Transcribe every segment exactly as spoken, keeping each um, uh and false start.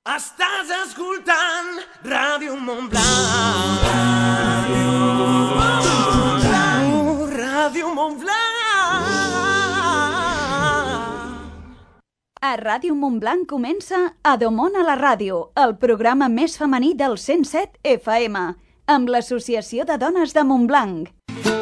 Estàs escoltant Ràdio Montblanc. Ràdio Montblanc. Oh, Ràdio Montblanc. A Ràdio Montblanc comença Adomon a la ràdio, el programa més femení del cent set F M, amb l'Associació de Dones de Montblanc.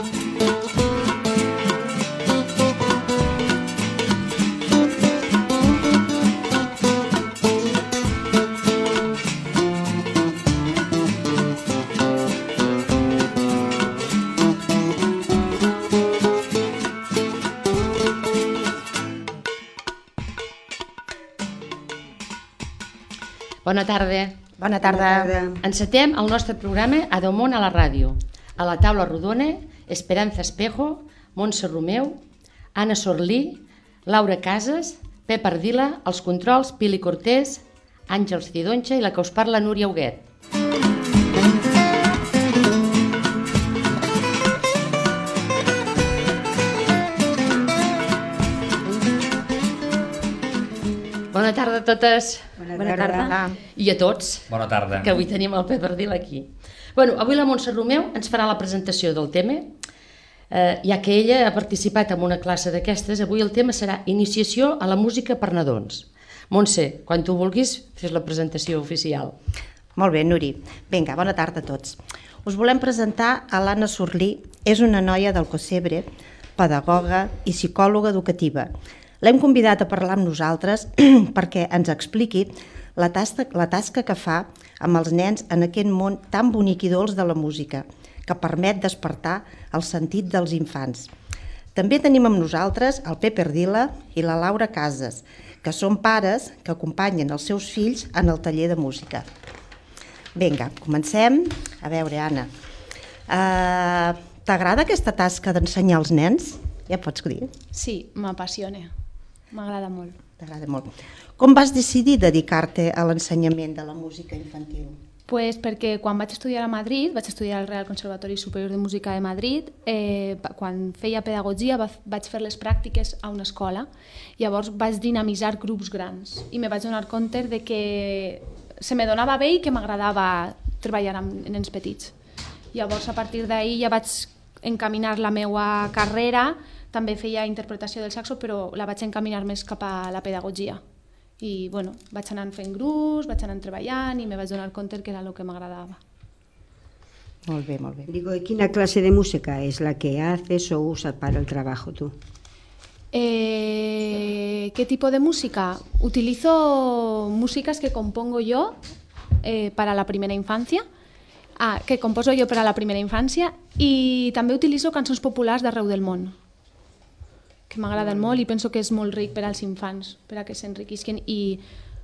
Bona tarda. Bona tarda. Encetem el nostre programa Adomon a la ràdio. A la taula rodona, Esperanza Espejo, Montse Romeu, Anna Sorlí, Laura Casas, Pep Ardila, els controls, Pili Cortés, Àngels Cidonxa i la que us parla, Núria Huguet. Bona tarda a totes. Bona, Bona tarda. tarda. I a tots. Bona tarda. Que avui tenim el Pep Ardil aquí. Bueno, avui la Montse Romeu ens farà la presentació del tema. Eh, ja que ella ha participat en una classe d'aquestes, avui el tema serà Iniciació a la música per nadons. Montse, quan tu vulguis, fes la presentació oficial. Molt bé, Nuri. Vinga, bona tarda a tots. Us volem presentar a l'Anna Sorlí. És una noia del Cosebre, pedagoga i psicòloga educativa. L'hem convidat a parlar amb nosaltres perquè ens expliqui la tasca, la tasca que fa amb els nens en aquest món tan bonic i dolç de la música, que permet despertar el sentit dels infants. També tenim amb nosaltres el Pep Ardila i la Laura Casas, que són pares que acompanyen els seus fills en el taller de música. Vinga, comencem. A veure, Anna, uh, t'agrada aquesta tasca d'ensenyar als nens? Ja pots dir? Sí, m'apassiona. M'agrada molt. T'agrada molt. Com vas decidir dedicar-te a l'ensenyament de la música infantil? Pues perquè quan vaig estudiar a Madrid, vaig estudiar al Real Conservatori Superior de Música de Madrid, eh, quan feia pedagogia vaig fer les pràctiques a una escola, llavors vaig dinamitzar grups grans i me vaig donar compte de que se me donava bé i que m'agradava treballar amb nens petits. Llavors a partir d'ahir ja vaig encaminar la meva carrera. També feia interpretació del saxo, però la vaig encaminar més cap a la pedagogia. I bueno, vaig anar fent grups, vaig anar treballant i me vaig donar compte que era el que m'agradava. Molt bé, molt bé. Digo, ¿qué clase de música es la que haces o usas para el trabajo tú? Eh, ¿Qué tipo de música? Utilizo músicas que compongo yo eh, para la primera infancia, ah, que composo jo per a la primera infància, i també utilitzo cançons populars d'arreu del món, que m'agraden molt i penso que és molt ric per als infants, per a que s'enriquisquen i...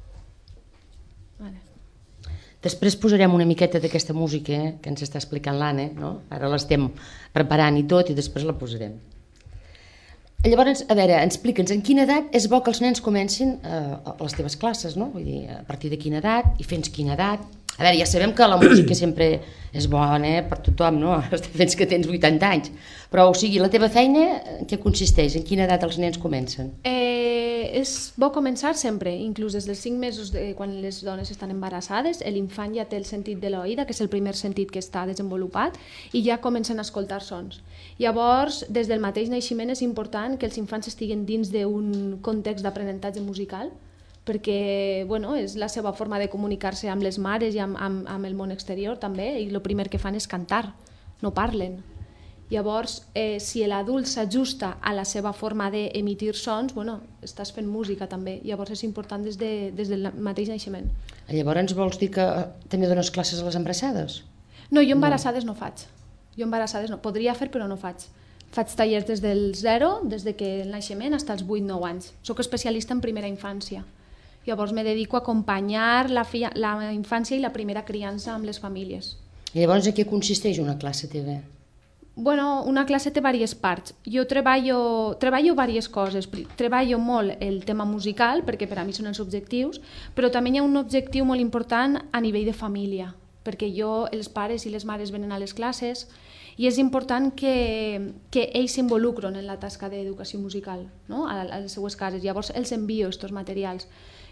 Vale. Després posarem una miqueta d'aquesta música eh, que ens està explicant l'Anna, no? Ara l'estem preparant i tot i després la posarem. Llavors, a veure, explica'ns en quina edat és bo que els nens comencin eh, a les teves classes, no? Vull dir, a partir de quina edat i fins quina edat. A veure, ja sabem que la música sempre és bona eh, per tothom, no? Fins que tens vuitanta anys. Però, o sigui, la teva feina en què consisteix? En quina edat els nens comencen? Eh, és bo començar sempre, inclús des dels cinc mesos de quan les dones estan embarassades, l'infant ja té el sentit de l'oïda, que és el primer sentit que està desenvolupat, i ja comencen a escoltar sons. Llavors, des del mateix naixement és important que els infants estiguin dins d'un context d'aprenentatge musical, perquè bueno, és la seva forma de comunicar-se amb les mares i amb, amb, amb el món exterior també, i el primer que fan és cantar, no parlen. Llavors, eh, si l'adult s'ajusta a la seva forma d'emitir sons, bueno, estàs fent música també, llavors és important des, de, des del mateix naixement. Llavors vols dir que també dones classes a les embarassades? No, jo embarassades no, no faig. Jo embarassades no, podria fer però no faig. Faig tallers des del zero, des de que el naixement, fins als vuit nou anys. Soc especialista en primera infància. Llavors me dedico a acompanyar la, filla, la infància i la primera criança amb les famílies. I llavors en què consisteix una classe teva? Bueno, una classe té diverses parts. Jo treballo, treballo diverses coses. Treballo molt el tema musical, perquè per a mi són els objectius, però també hi ha un objectiu molt important a nivell de família, perquè jo, els pares i les mares venen a les classes i és important que, que ells s'involucren en la tasca d'educació musical, no? a, a les seues cases. Llavors els envio aquests materials.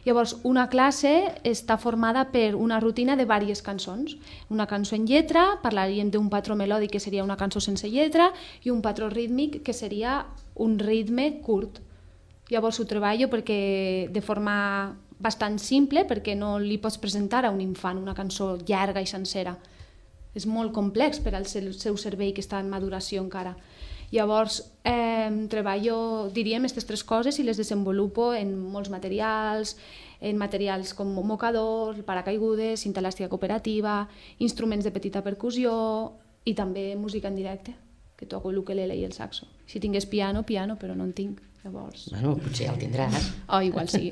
Llavors, una classe està formada per una rutina de diverses cançons. Una cançó en lletra, parlaríem d'un patró melòdic que seria una cançó sense lletra i un patró rítmic que seria un ritme curt. Llavors ho treballo perquè de forma bastant simple, perquè no li pots presentar a un infant una cançó llarga i sencera. És molt complex per al seu cervell que està en maduració encara. Llavors, eh, treballo, diríem, aquestes tres coses i les desenvolupo en molts materials, en materials com mocadors, paracaigudes, cinta elàstica cooperativa, instruments de petita percussió i també música en directe, que toco l'ukelele i el saxo. Si tingués piano, piano, però no en tinc. Llavors... Bueno, potser ja el tindràs. Oh, igual sí.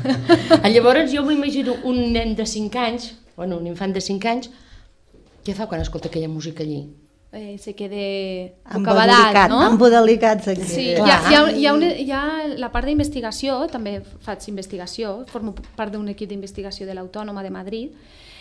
Llavors jo m'imagino un nen de cinc anys, bueno, un infant de cinc anys, què fa quan escolta aquella música allí? Eh, se queda bocabadat, no? Embodelicats aquí. Sí, hi ha, hi, ha, hi, ha una, hi ha la part d'investigació, també faig investigació, formo part d'un equip d'investigació de l'Autònoma de Madrid.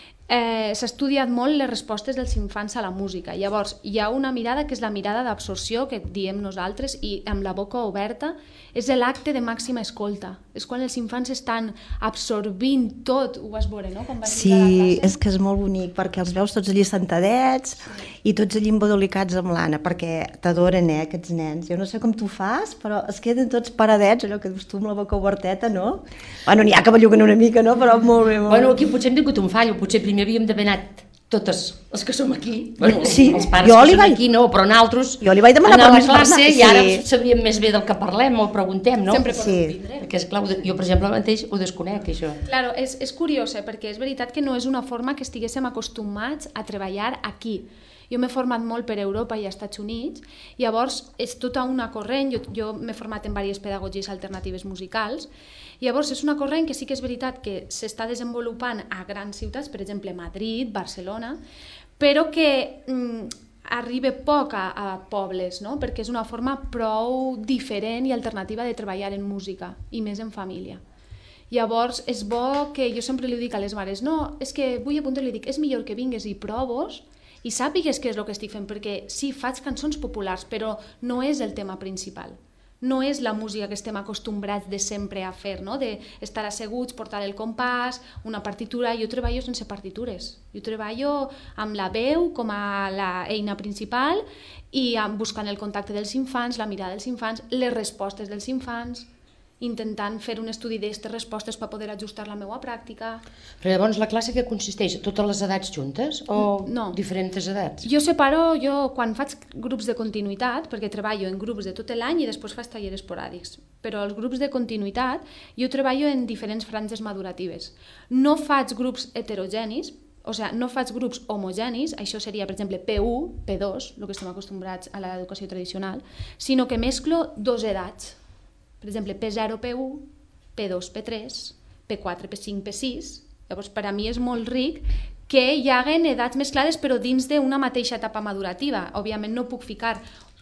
Eh, s'ha estudiat molt les respostes dels infants a la música. Llavors, hi ha una mirada que és la mirada d'absorció que diem nosaltres i amb la boca oberta és l'acte de màxima escolta. És quan els infants estan absorbint tot, ho vas veure, no? Quan vas sí, a la classe. És que és molt bonic perquè els veus tots allí sentadets i tots allí embodelicats amb l'Anna perquè t'adoren, eh, aquests nens. Jo no sé com tu fas, però es queden tots paradets, allò que dius tu amb la boca oberteta, no? Bueno, n'hi ha que belluguen una mica, no? Però molt bé, molt bé. Bueno, aquí potser hem tingut un fallo, potser primer havíem d'haver anat totes els que som aquí, bueno, sí, els pares que som vaig... aquí no, però nosaltres jo li vaig demanar a la permís classe per... i ara sí. sabríem més bé del que parlem o preguntem, no? Sempre podem sí. vindre. Perquè és clar, jo per exemple mateix ho desconec, això. Claro, és, és curiós, eh? Perquè és veritat que no és una forma que estiguéssim acostumats a treballar aquí. Jo m'he format molt per Europa i als Estats Units, llavors és tota una corrent, jo, jo m'he format en diverses pedagogies alternatives musicals, llavors és una corrent que sí que és veritat que s'està desenvolupant a grans ciutats, per exemple Madrid, Barcelona, però que mm, arriba poc a, a pobles, no? Perquè és una forma prou diferent i alternativa de treballar en música, i més en família. Llavors és bo que jo sempre li dic a les mares, no, és que vull apuntar, li dic, és millor que vingues i provos i sàpigues què és el que estic fent, perquè sí, faig cançons populars, però no és el tema principal. No és la música que estem acostumbrats de sempre a fer, no? D'estar asseguts, portar el compàs, una partitura. Jo treballo sense partitures. Jo treballo amb la veu com a l'eina principal i buscant el contacte dels infants, la mirada dels infants, les respostes dels infants, intentant fer un estudi d'aquestes respostes per poder ajustar la meva pràctica. Però llavors la classe que consisteix? Totes les edats juntes o no. diferents edats? Jo separo, jo quan faig grups de continuïtat, perquè treballo en grups de tot l'any i després faig tallers esporàdics, però els grups de continuïtat jo treballo en diferents franges maduratives. No faig grups heterogenis, o sigui, no faig grups homogenis, això seria, per exemple, P u, P dos, el que estem acostumbrats a l'educació tradicional, sinó que mesclo dos edats. Per exemple, P zero, P u, P dos, P tres, P quatre, P cinc, P sis. Llavors, per a mi és molt ric que hi haguen edats mesclades però dins d'una mateixa etapa madurativa. Òbviament no puc ficar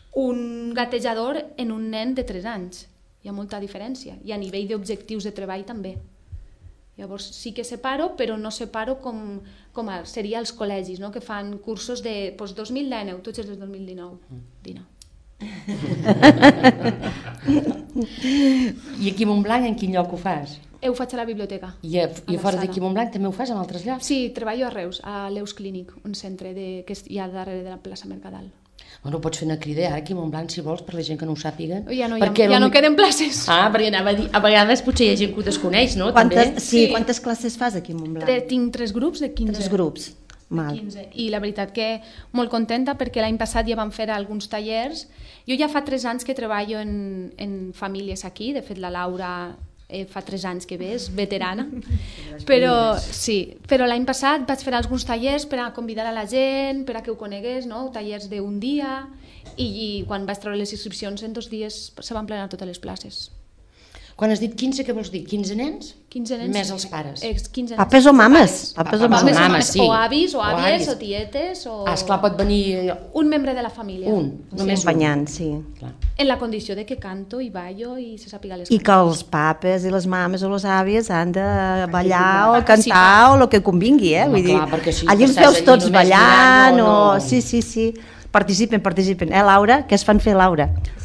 un gatejador en un nen de tres anys. Hi ha molta diferència. I a nivell d'objectius de treball també. Llavors sí que separo, però no separo com, com seria els col·legis, no? Que fan cursos de doncs, dos mil dinou, tots els del dos mil dinou. dinou. I aquí a Montblanc en quin lloc ho fas? Ho faig a la biblioteca. I, a, i a fora d'aquí a Montblanc també ho fas en altres llocs? Sí, treballo a Reus, a l'Eus Clínic, un centre de, que hi ha darrere de la plaça Mercadal. Bueno, pots fer una crida ara aquí a Montblanc, si vols, per la gent que no ho sàpiga. Ja no, ja, ja no queden places. Ah, perquè anava a dir, a vegades potser hi ha gent que ho desconeix, no? Quantes, també? Sí, quantes classes fas aquí a Montblanc? Tre, tinc tres grups de quinze. Tres grups. Mal. quinze. I la veritat que molt contenta perquè l'any passat ja vam fer alguns tallers. Jo ja fa tres anys que treballo en, en famílies aquí, de fet la Laura eh, fa tres anys que ve, és veterana, però, sí, però l'any passat vaig fer alguns tallers per a convidar a la gent, per a que ho conegués, no? Tallers d'un dia, i, i quan vaig treure les inscripcions en dos dies se van plenar totes les places. Quan has dit quinze, què vols dir? quinze nens? quinze nens. Més els pares. Eh, quinze nens. Papes o mames? Papes o mames, mames, mames, sí. O avis, o O àvies, avis. o tietes, o... Ah, esclar, pot venir Un membre de la família. un, només un. acompanyant, sí. Clar. En la condició de que canto i ballo i se sàpiga les I cançons. que els papes i les mames o les àvies han de ballar o Participar. cantar o el que convingui, eh? Home, Vull dir, clar, perquè si allí els estàs veus allí tots només ballant mirant, no, o... no. Sí, sí, sí. Participen, participen. Eh, Laura? Què es fan fer, Laura? Sí.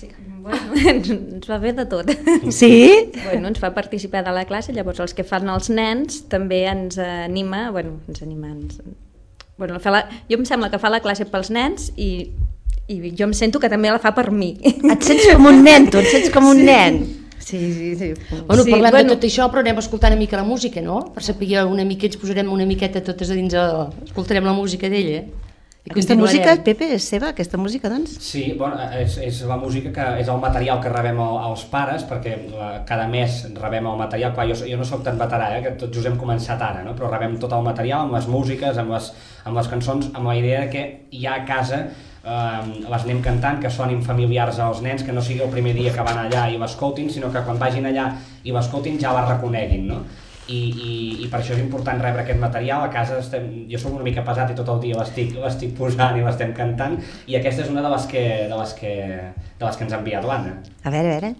Bueno, ens va fer de tot. Sí? Bueno, ens fa participar de la classe, llavors els que fan els nens també ens anima, bueno, ens anima, ens... Bueno, fa la... jo em sembla que fa la classe pels nens i, i jo em sento que també la fa per mi. Et sents com un nen, tu et sents com un sí. nen. Sí, sí, sí. Bueno, sí, parlem bueno. de tot això, però anem escoltant una mica la música, no? Per saber una mica, ens posarem una miqueta totes a dins, el... escoltarem la música d'ella. I Aquesta música, Pepe, és seva, aquesta música, doncs? Sí, bueno, és, és la música que és el material que rebem el, als pares, perquè la, cada mes rebem el material. Clar, jo, jo no sóc tan veterà, eh, que tots just hem començat ara, no? Però rebem tot el material amb les músiques, amb les, amb les cançons, amb la idea que ja a casa eh, les anem cantant, que sonin familiars als nens, que no sigui el primer dia que van allà i l'escoltin, sinó que quan vagin allà i l'escoltin ja la reconeguin, no? I, i, i per això és important rebre aquest material. A casa estem, jo soc una mica pesat i tot el dia l'estic l'estic posant i l'estem cantant, i aquesta és una de les que, de les que, de les que ens ha enviat l'Anna. A veure, a veure.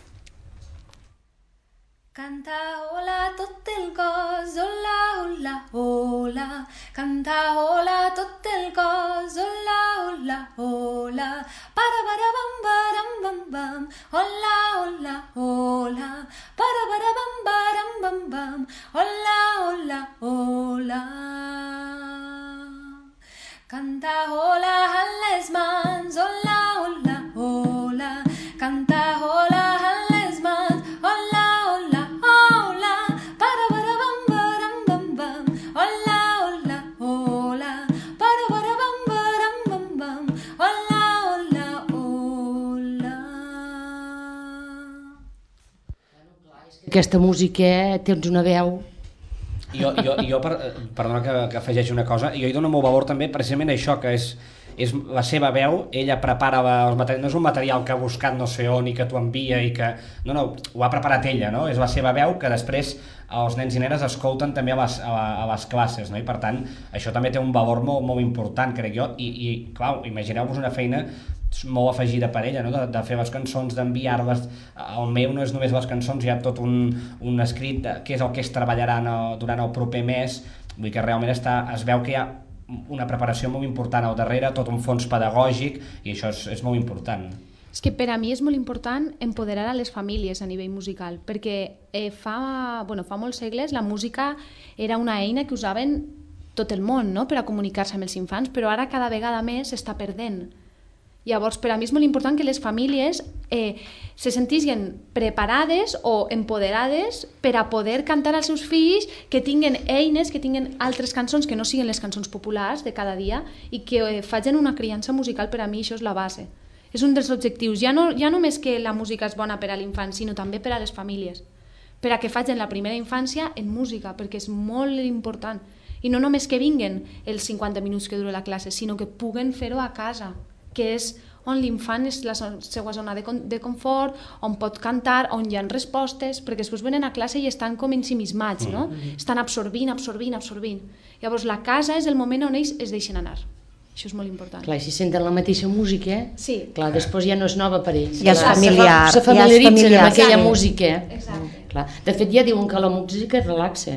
Canta hola tot el cos, hola, hola, hola. Canta hola tot el cos, hola, hola, hola. Para, para, bam, baram, bam, bam. Hola, hola, hola. Para, para, bam, baram, bam, bam. Hola, hola, hola. Canta hola a les mans, hola, hola, hola. Canta hola a les mans, hola, hola, hola. Para, para, bam, baram, bam, bam. Hola, hola, hola. Para, para, bam, baram, bam, bam. Hola, hola, hola. Aquesta música tens una veu... Jo, jo, jo per, perdona que, que afegeixi una cosa, jo hi dono molt valor també precisament a això, que és, és la seva veu, ella prepara la, els materials, no és un material que ha buscat no sé on i que t'ho envia i que... No, no, ho ha preparat ella, no? És la seva veu que després els nens i nenes escolten també a les, a, a les classes, no? I per tant, això també té un valor molt, molt important, crec jo, i, i clar, imagineu-vos una feina molt afegida per ella, no? de, de fer les cançons, d'enviar-les. El meu no és només les cançons, hi ha tot un, un escrit de què és el que es treballarà el, durant el proper mes. Vull dir que realment està, es veu que hi ha una preparació molt important al darrere, tot un fons pedagògic, i això és, és molt important. És que per a mi és molt important empoderar a les famílies a nivell musical, perquè eh, fa, bueno, fa molts segles la música era una eina que usaven tot el món, no?, per a comunicar-se amb els infants, però ara cada vegada més s'està perdent. Llavors, per a mi és molt important que les famílies eh, se sentissin preparades o empoderades per a poder cantar als seus fills, que tinguen eines, que tinguen altres cançons que no siguin les cançons populars de cada dia i que eh, facin una criança musical. Per a mi això és la base. És un dels objectius. Ja no, ja només que la música és bona per a l'infant, sinó també per a les famílies. Per a que facin la primera infància en música, perquè és molt important. I no només que vinguen els cinquanta minuts que dura la classe, sinó que puguen fer-ho a casa, que és on l'infant és la seva zona de, de confort, on pot cantar, on hi ha respostes, perquè després venen a classe i estan com ensimismats, no? Mm-hmm. Estan absorbint, absorbint, absorbint. Llavors la casa és el moment on ells es deixen anar. Això és molt important. Clar, si senten la mateixa música, sí. Clar, després ja no és nova per ells. Ja és familiar. Se familiaritzen ja és familiar. amb aquella Exacte. música. Exacte. Clar. De fet, ja diuen que la música relaxa.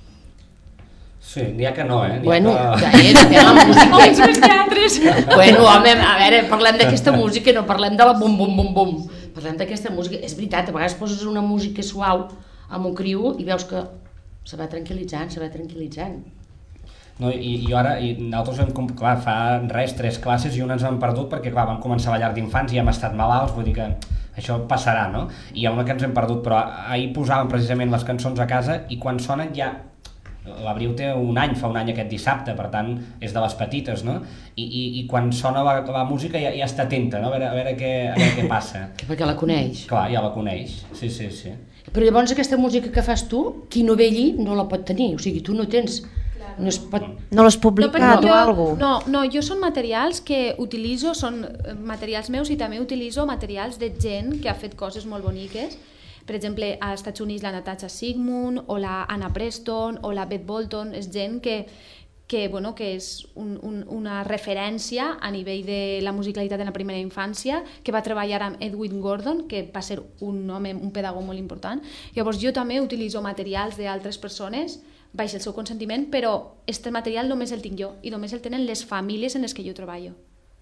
Sí, n'hi ha que no, eh? Bueno, que... ja és, ja la música... Oi, els teatres! Bueno, home, a veure, parlem d'aquesta música, no parlem de la bum, bum, bum, bum. Parlem d'aquesta música. És veritat, a vegades poses una música suau amb un criu i veus que se va tranquil·litzant, se va tranquil·litzant. No, i, i ara, i nosaltres vam, clar, fa res, tres classes i una ens hem perdut perquè, clar, vam començar a ballar d'infants i hem estat malalts, vull dir que això passarà, no? I hi ha una que ens hem perdut, però ahir posàvem precisament les cançons a casa i quan sonen ja... L'Abril té un any, fa un any aquest dissabte, per tant és de les petites, no? I, i, i quan sona la, la música ja, ja està atenta, no? A veure, a veure, què, a veure què passa. Perquè la coneix. Clar, ja la coneix, sí, sí, sí. Però llavors aquesta música que fas tu, qui no ve allí no la pot tenir, o sigui, tu no tens... No, es pot... no l'has publicat no, o alguna cosa? No, no, jo són materials que utilitzo, són materials meus i també utilitzo materials de gent que ha fet coses molt boniques. Per exemple, als Estats Units la Natasha Sigmund o la Anna Preston o la Beth Bolton, és gent que, que, bueno, que és un, un, una referència a nivell de la musicalitat en la primera infància, que va treballar amb Edwin Gordon, que va ser un home, un pedagog molt important. Llavors jo també utilitzo materials d'altres persones baix el seu consentiment, però aquest material només el tinc jo i només el tenen les famílies en les que jo treballo.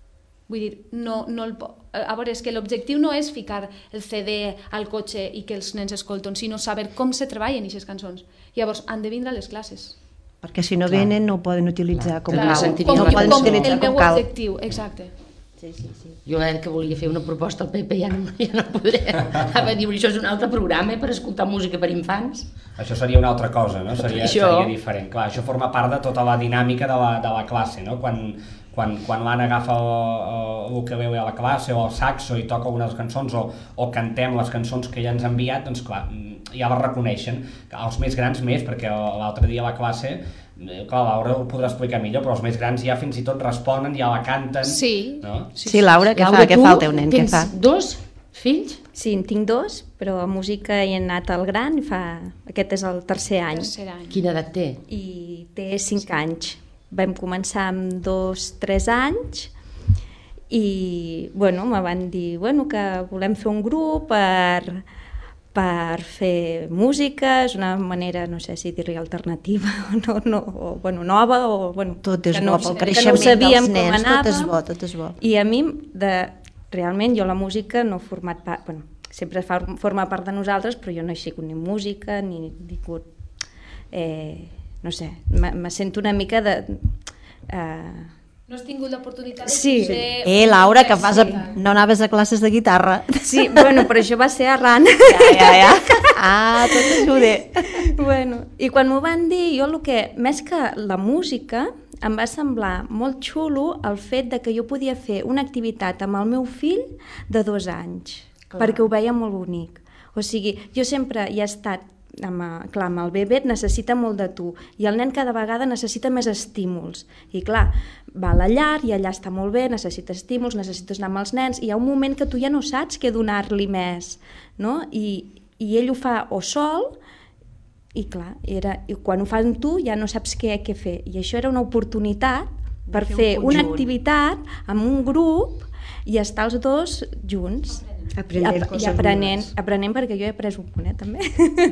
Vull dir, no, no el, a veure, és que l'objectiu no és ficar el C D al cotxe i que els nens escolten, sinó saber com se treballen aquestes cançons. Llavors, han de vindre a les classes. Perquè si no venen no ho poden utilitzar com Clar, cal. com, No com, poden com utilitzar el com meu cal. objectiu, exacte. Sí, sí, sí. Jo eh, que volia fer una proposta al P P ja no, ja no podré. Va dir, això és un altre programa per escoltar música per infants. Això seria una altra cosa, no? Seria, Això. seria diferent. Clar, això forma part de tota la dinàmica de la, de la classe, no? Quan, quan, quan l'Anna agafa el ukelele a la classe o el saxo i toca algunes cançons o, o cantem les cançons que ella ens ha enviat, doncs clar, ja les reconeixen. Els més grans més, perquè l'altre dia a la classe, clar, Laura ho podrà explicar millor, però els més grans ja fins i tot responen, ja la canten. Sí. No? Sí, sí, Laura, què Laura, fa? Què fa el teu nen? Què tens fa? dos fills? Sí, en tinc dos, però a música hi he anat al gran, fa... aquest és el tercer any. Tercer any. Quina edat té? I té cinc anys. Vam començar amb dos, tres anys i, bueno, me van dir, bueno, que volem fer un grup per, per fer música, és una manera, no sé si dir-li alternativa o no, no, o, bueno, nova o, bueno, Tot és que bo no, pel que creixement no sabíem dels com nens, anava. tot és bo, tot és bo. I a mi, de, realment, jo la música no he format part, bueno, sempre fa, forma part de nosaltres, però jo no he sigut ni música, ni he sigut, eh, no sé, me, me sento una mica de... Eh, No has tingut l'oportunitat de Sí. ser... Eh, Laura, que fas a... no anaves a classes de guitarra. sí, bueno, però això va ser arran. Ja, ja, ja. Ah, tot ajuda. Bueno, i quan m'ho van dir, jo el que, més que la música, em va semblar molt xulo el fet de que jo podia fer una activitat amb el meu fill de dos anys, clar, perquè ho veia molt bonic. O sigui, jo sempre hi he estat, amb, clar, amb el bebè et necessita molt de tu, i el nen cada vegada necessita més estímuls. I clar, va a la llar i allà està molt bé, necessita estímuls, necessites anar amb els nens, i hi ha un moment que tu ja no saps què donar-li més, no? I, i ell ho fa o sol, i clar, era, i quan ho fas amb tu ja no saps què, què fer. I això era una oportunitat per fer, fer un una activitat amb un grup i estar els dos junts. Aprender I, coses i aprenent, noves. aprenent, perquè jo he après un ponet també.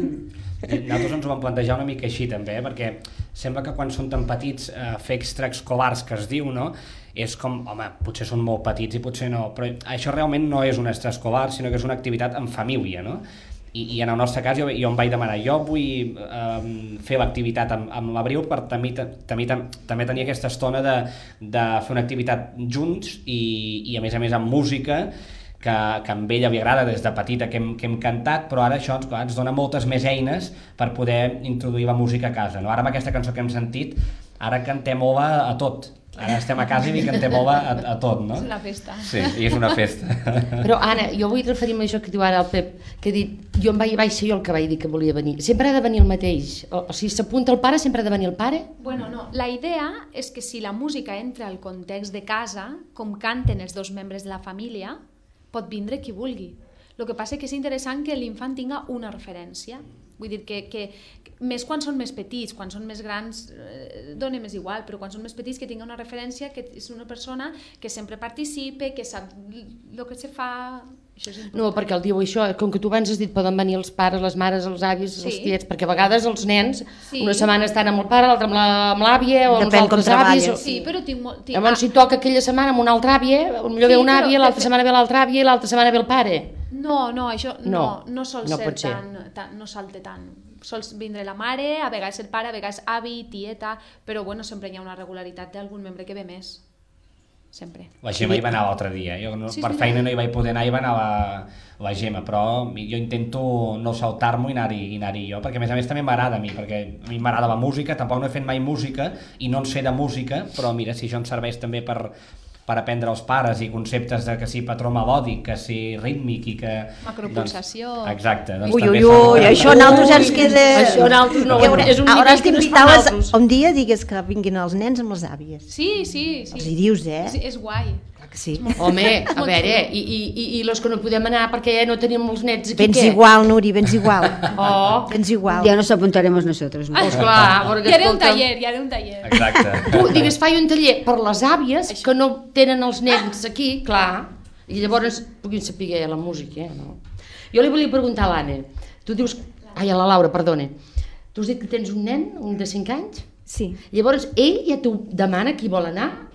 Nosaltres ens ho vam plantejar una mica així també, eh? Perquè sembla que quan són tan petits eh, fer extraescolars, que es diu, no? És com, home, potser són molt petits i potser no, però això realment no és un extraescolar, sinó que és una activitat en família, no? I, i en el nostre cas jo, jo em vaig demanar, jo vull eh, fer l'activitat amb, amb l'Abril per també, també, també tenir aquesta estona de, de fer una activitat junts i, i a més a més amb música, que, que a ella li agrada des de petita que hem, que hem cantat, però ara això ens, clar, ens dona moltes més eines per poder introduir la música a casa, no? Ara amb aquesta cançó que hem sentit, ara cantem ova a tot. Ara estem a casa i li cantem ova a, a tot, no? És una festa. Sí, i és una festa. Però Anna, jo vull referir-me a això que diu ara el Pep, que ha dit, jo em vaig, vaig ser jo el que vaig dir que volia venir. Sempre ha de venir el mateix. O, o sigui, s'apunta el pare, sempre ha de venir el pare? Bueno, no, la idea és que si la música entra al context de casa, com canten els dos membres de la família, pot vindre qui vulgui. El que passa és que és interessant que l'infant tinga una referència. Vull dir que, que, que més quan són més petits, quan són més grans eh, dona més igual, però quan són més petits que tinga una referència, que és una persona que sempre participe, que sap el que se fa. Això és important. No, perquè el diu això, com que tu abans has dit poden venir els pares, les mares, els avis, Sí. els tiets, perquè a vegades els nens Sí. una setmana estan amb el pare, l'altra amb la- amb l'àvia o amb els Depèn com altres avis. treballes. O... Sí, però tinc molt... Tinc... Llavors si toca aquella setmana amb una altra àvia, potser Sí, ve una però àvia, de l'altra fet- setmana ve l'altra àvia i l'altra setmana ve el pare. No, no, això no, No, no, no sol no ser pot ser. tan, tan, no salta tant. Sol vindre la mare, a vegades el pare, a vegades avi, tieta, però bueno, sempre hi ha una regularitat d'algun membre que ve més. Sempre. La Gemma hi va anar l'altre dia, jo no, Sí, és per veritat. feina no hi vaig poder anar, hi va anar la, la Gemma, però jo intento no saltar-m'ho i anar-hi anar jo, perquè a més a més també m'agrada a mi, perquè a mi m'agrada la música, tampoc no he fet mai música i no en sé de música, però mira, si això em serveix també per, per aprendre els pares i conceptes de que si patró melòdic, que si rítmic i que... Macropulsació. Doncs, exacte. Doncs Ui, també ui, són- ui, això a nosaltres ja ens queda... Això a nosaltres no, Que haurà- és un hauràs nivell que no es fa d'invitar a les... nosaltres. un dia digues que vinguin els nens amb les àvies. Sí, sí, sí. Els hi dius, eh? Sí, és guai. Clar que sí. Home, a molt veure, xulo. i, i, i, i los que no podem anar perquè no tenim els nets aquí, Vens què? igual, Nuri, vens igual. Oh, Vens igual. Ya nos apuntaremos nosotros. ¿no? pues clar, perquè Hi haré un escolta, taller, hi haré un taller. Exacte. tu digues, faig un taller per les àvies que no tenen els nens aquí, clar, i llavors puguin saber la música, eh, no? Jo li volia preguntar a l'Anna, tu dius, ai, a la Laura, perdona, tu has dit que tens un nen, un de cinc anys? Sí. Llavors ell ja t'ho demana qui vol anar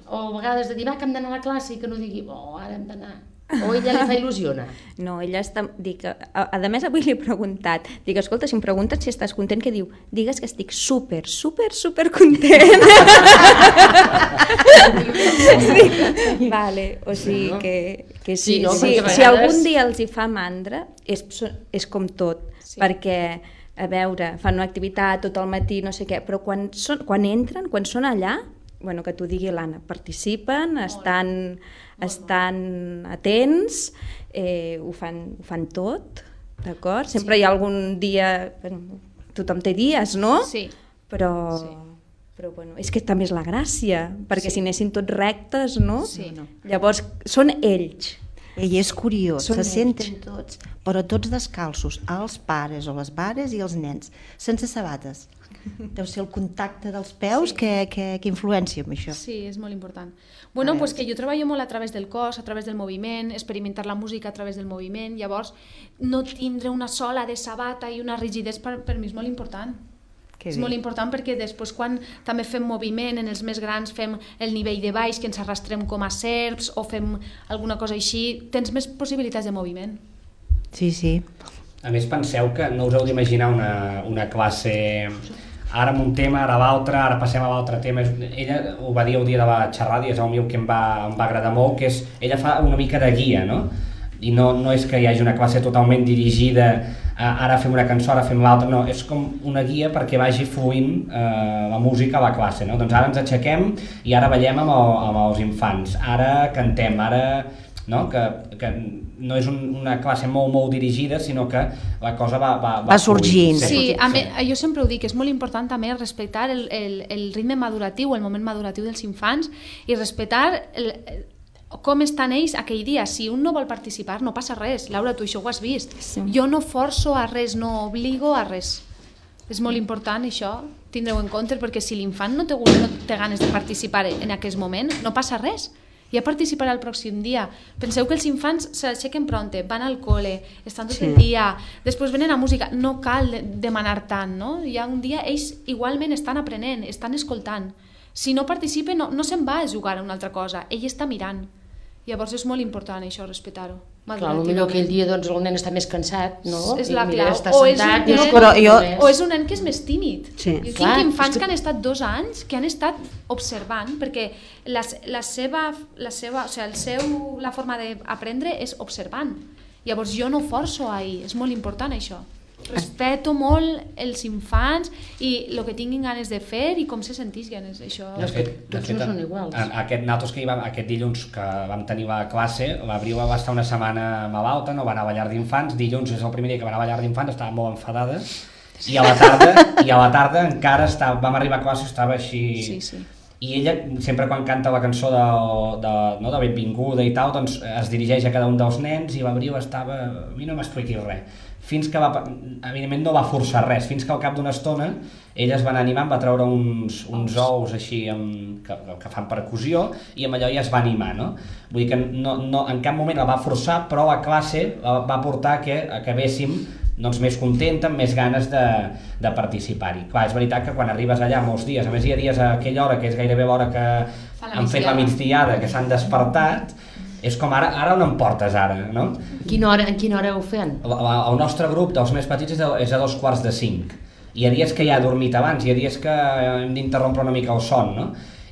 O a vegades de dir, va, que hem d'anar a la classe i que no digui, oh, ara hem d'anar. O ella li fa il·lusiona? No, ella està... Dic, a, a més, avui li he preguntat. Dic, escolta, si em preguntes si estàs content, que diu? Digues que estic super, super, super content. sí. Vale, o sigui que, que sí. Sí, no, sí, vegades... Si algun dia els hi fa mandra, és, és com tot. Sí. Perquè, a veure, fan una activitat tot el matí, no sé què, però quan, són, quan entren, quan són allà, bueno, que t'ho digui l'Anna, participen, estan, estan atents, eh, ho, fan, ho fan tot, d'acord? Sempre sí. Hi ha algun dia, bueno, tothom té dies, no? Sí. Però, sí. però bueno, és que també és la gràcia, perquè sí. Si anessin tots rectes, no? Sí. Llavors, són ells. I és curiós, Són se ells. senten tots, però tots descalços, els pares o les mares i els nens, sense sabates. Deu ser el contacte dels peus sí. que, que, que influencia en això. Sí, és molt important. Bueno, pues que jo treballo molt a través del cos, a través del moviment, experimentar la música a través del moviment, llavors no tindre una sola de sabata i una rigidesa per, per mi és molt important. Que és bé. Molt important perquè després quan també fem moviment, en els més grans fem el nivell de baix, que ens arrastrem com a serps o fem alguna cosa així, tens més possibilitats de moviment. Sí, sí. A més, penseu que no us heu d'imaginar una, una classe... Ara amb un tema, ara l'altre, ara passem a l'altre tema. Ella ho va dir el dia de la xerrada i és el meu que em va, em va agradar molt, que és, ella fa una mica de guia, no? I no, no és que hi hagi una classe totalment dirigida, a, ara fem una cançó, ara fem l'altra, no, és com una guia perquè vagi fluint eh, la música a la classe, no? Doncs ara ens aixequem i ara ballem amb, el, amb els infants, ara cantem, ara... No? Que, que no és un, una classe molt, molt dirigida, sinó que la cosa va, va, va, va sorgint. Sí, sí, a mi, jo sempre ho dic, és molt important també respectar el, el, el ritme maduratiu, el moment maduratiu dels infants i respectar el, com estan ells aquell dia. Si un no vol participar, no passa res. Laura, tu això ho has vist. Sí. Jo no forço a res, no obligo a res. És molt important això, tindreu en compte, perquè si l'infant no té, no té ganes de participar en aquest moment, no passa res. Ja participarà el pròxim dia. Penseu que els infants s'aixequen pronte, van al col·le, estan tot sí. el dia, després venen a música, no cal demanar tant, no? Hi ha un dia, ells igualment estan aprenent, estan escoltant. Si no participen, no, no se'n va a jugar a una altra cosa, ell està mirant. Llavors és molt important això, respectar-ho. Clar, potser aquell dia doncs, el nen està més cansat, no? És la mira, clau. està o, sentat, és nen, però jo... més. o és un nen que és més tímid. Sí. Jo Clar, tinc infants que... que han estat dos anys que han estat observant, perquè la, la seva, la seva, o sigui, el seu, la forma d'aprendre és observant. Llavors jo no forço ahir, és molt important això. Respeto molt els infants i el que tinguin ganes de fer i com se sentisquen. Això... De fet, de tots fet, no són iguals. Aquest, nosaltres que hi vam, aquest dilluns que vam tenir la classe, l'Abril va estar una setmana malalta, no va anar a la llar d'infants, dilluns és el primer dia que va anar a la llar d'infants, estava molt enfadada, i a la tarda, i a la tarda encara estava, vam arribar a classe, estava així... Sí, sí. I ella, sempre quan canta la cançó de, de, no, de benvinguda i tal, doncs es dirigeix a cada un dels nens i l'Abril estava... A mi no m'expliquis res. Fins que va, evidentment no va forçar res, fins que al cap d'una estona ella es va anar animant, va treure uns, uns ous així amb, que, que fan percussió i amb allò ja es va animar, no? Vull dir que no, no, en cap moment la va forçar, però la classe va portar que acabéssim doncs, més contenta, amb més ganes de, de participar-hi. Clar, és veritat que quan arribes allà molts dies, a més hi ha dies a aquella hora que és gairebé l'hora que han fet la migdiada, que s'han despertat, és com ara, ara on em portes ara, no? Quina hora, en quina hora ho feien? El nostre grup dels més petits és a, és a dos quarts de cinc. Hi ha dies que ja ha dormit abans, hi ha dies que hem d'interrompre una mica el son, no?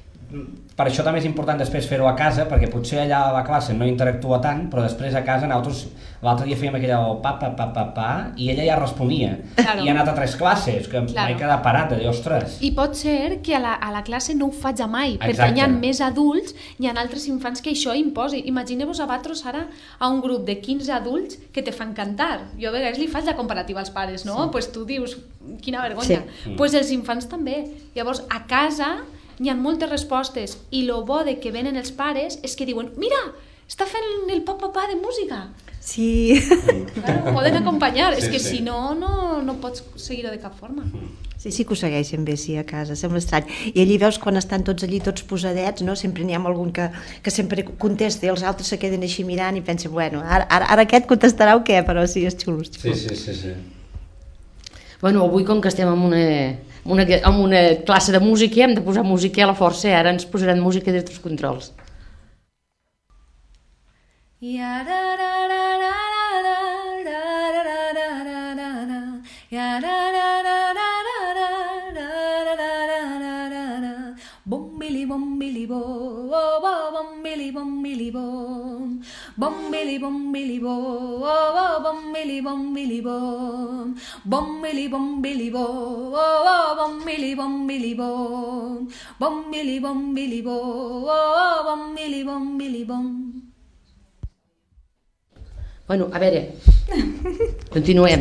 Per això també és important després fer-ho a casa, perquè potser allà a la classe no interactua tant, però després a casa nosaltres l'altre dia fèiem aquella pa, pa, pa, pa, pa, i ella ja responia. Claro. I ha anat a tres classes, que claro. M'he quedat parat de dir, ostres. I pot ser que a la, a la classe no ho faig mai, Exacte. Perquè hi ha més adults, hi ha altres infants que això imposi. Imagineu-vos a vosaltres ara a un grup de quinze adults que te fan cantar. Jo a vegades li faig la comparativa als pares, no? Sí. Pues tu dius, quina vergonya. Sí. Pues els infants també. Llavors, a casa hi ha moltes respostes i el bo de que venen els pares és que diuen, mira, està fent el pa-pa-pa de música. Sí. Claro, poden acompanyar, sí, és que sí. si no, no, no pots seguir-ho de cap forma. Sí, sí que ho segueixen bé, sí, a casa, sembla estrany. I allí veus quan estan tots allí, tots posadets, no? Sempre n'hi ha algun que, que sempre contesta i els altres se queden així mirant i pensen, bueno, ara, ara, ara aquest contestarà o què? Però sí, és xulo, és xulo. Sí, sí, sí, sí. Bueno, avui com que estem en una una, en una classe de música hem de posar música a la força, ara ens posaran música des dels controls. Bom bili bom bili bo, oh, oh, bom bili bom bili bom, bom bili bom bili bo, oh, oh, bom bili bom bili bom, bom bili bom bili bo, oh, oh, bom bili bom bili bom, bom bili bom bili bo, oh, oh, bom bili bom bili bom. Bueno, a veure, continuem.